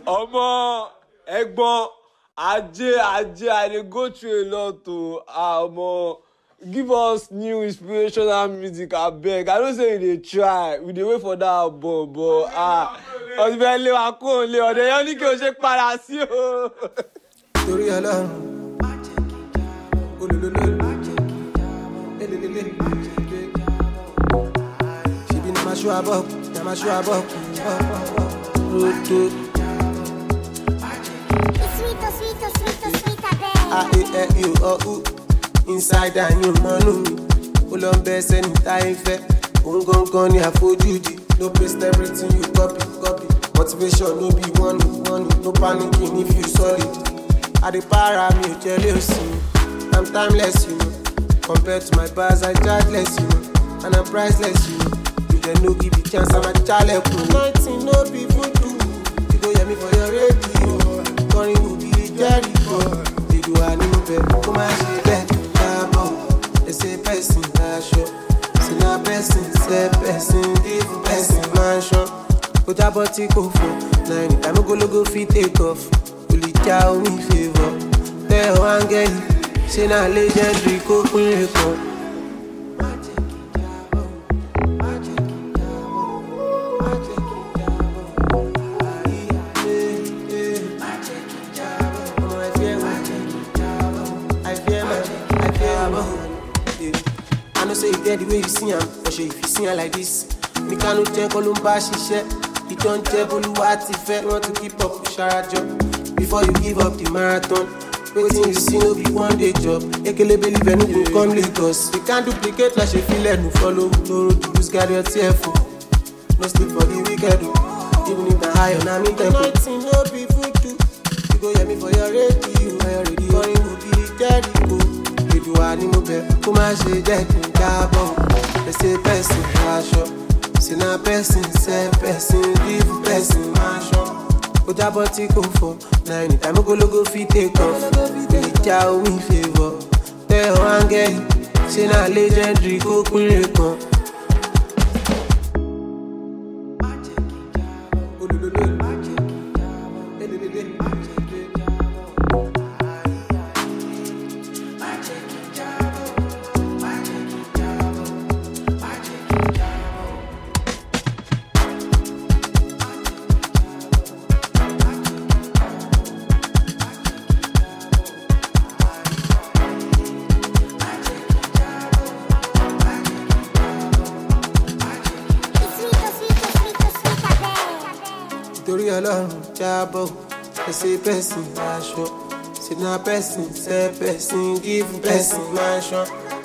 Omo, Egbon, Ajay, I dey go through a lot to Omo. Give us new inspirational music, abeg. I know say you dey try. We dey wait for that album, but ọ̀sibẹ̀ lé wa kó lé ọ̀dẹ̀ yẹn ní kí o ṣe padà sí o. Torí Ọlọ́run, olólùlọ́, elelele, ṣebí na ma ṣọ́ abọ́, rodo. Inside and you manu me. Pull on best anytime fair. Gon ni àfojúdi. No paste everything you copy. Motivation no be one. No panicking if you solid. I dey para me jealous you. I'm timeless you know. Compared to my bars I chargeless you know. And I'm priceless you know. You dey no give me chance I'm a chale cool. Nothing no be voodoo. You go hear me for your radio. Calling will be Jericho. They do I need better. Come and see that. They say person, I show. See na person, say person, different person, mansion. Put a body go for. Now anytime I go fit take off. Only chow me favor. Tell one girl, say na legendary, go queen record. I know say you get the way you see him, but sure if you see him like this, me can't change Columba shit. You don't tell what if you want to keep up with Sharajo before you give up the marathon. Waiting you see no be one day job. Ekele believe no go come Lagos. We can't duplicate like she feel no follow. No road to lose guard your tearful. No sleep for the wicked. Even if the high on I'm in tempo. Nothing no be voodoo. You go hear me for your radio. Calling will be Jericho. Do I need more better? Come and say that in Gabon. They say person, I show. See na person, say person, different person, mansion. Put a body go for. Now anytime I go fit take off. They chow me favor. Tell one girl, say na legendary, go queen record. Torí Ọlọ́run jábọ̀, they say person, aṣọ. See na person, say person, give person, mansion.